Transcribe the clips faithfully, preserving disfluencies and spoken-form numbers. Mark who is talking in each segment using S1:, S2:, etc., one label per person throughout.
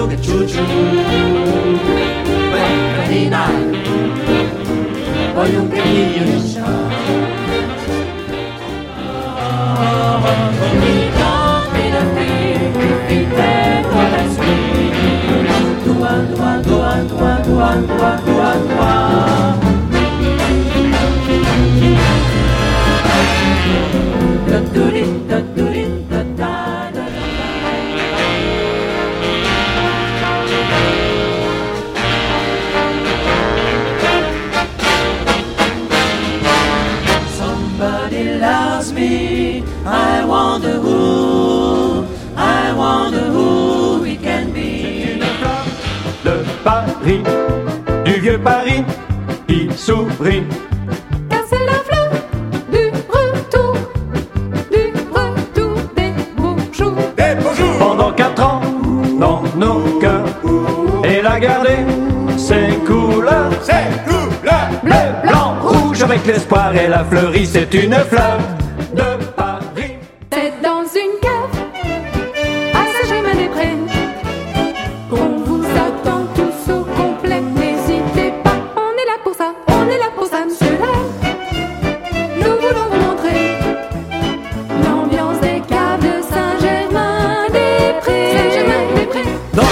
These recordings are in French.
S1: boogie choo-choo. When night, boy, you can hear the shout. We don't need a thing if we play for that sweet. Do-a, do-a, do-a, do-a, do-a, do-a, do-a, do-a. Da-do-dee, da-do-dee, da-da-da-da. Somebody loves me, I wonder who, I wonder who it can be.
S2: Le Paris, du vieux Paris, qui sourit.
S3: Car c'est la fleur du retour, du retour des beaux jours.
S2: Des beaux jours. Pendant quatre ans, dans nos cœurs, elle a gardé ses couleurs. Ses couleurs. Bleu, blanc, rouge, avec l'espoir, elle a fleuri, c'est une fleur de Paris.
S3: C'est dans une cave, à Saint-Germain-des-Prés, qu'on vous attend tous au complet. N'hésitez pas, on est là pour ça, on est là pour ça, monsieur là. Nous voulons vous montrer l'ambiance des caves de Saint-Germain-des-Prés. Saint-Germain-des-Prés.
S2: Donc,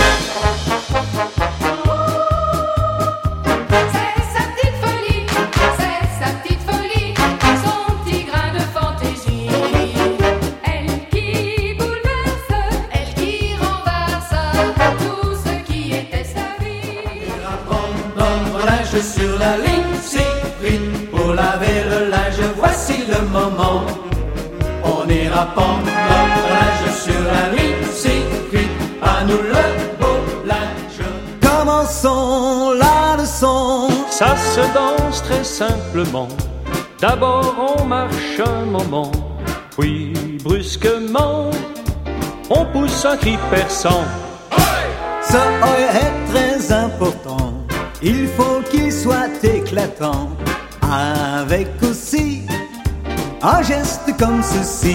S3: C'est sa petite folie, c'est sa petite folie, son petit grain de fantaisie. Elle qui bouleverse, elle qui renverse tout ce qui était sa vie.
S1: Prendre linge sur la ligne, Siegfried, pour laver le linge, voici le moment. On ira prendre notre linge sur la ligne, Siegfried, à nous le beau linge. Commençons la leçon.
S2: ça se danse très simplement. D'abord on marche un moment, puis brusquement, on pousse un cri perçant.
S1: Ce oi est très important, il faut qu'il soit éclatant, avec aussi un geste comme ceci.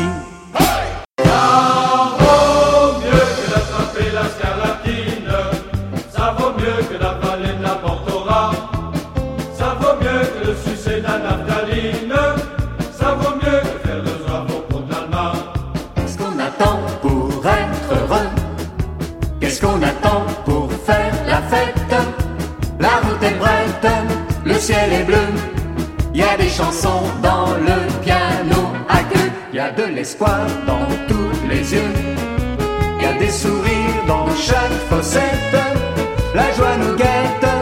S2: Ça vaut mieux que d'attraper la scarlatine, ça vaut mieux que d'avaler n'importe rat, ça vaut mieux que de sucer la naphtaline, ça vaut mieux que faire deux travaux pour de l'alma.
S1: Qu'est-ce qu'on attend pour être heureux? Qu'est-ce qu'on attend pour faire la fête? La route est brette, le ciel est bleu, il y a des chansons dans le piano à queue, il y a de l'espoir dans tous les yeux, il y a des sourires dans chaque fossette, la joie nous guette.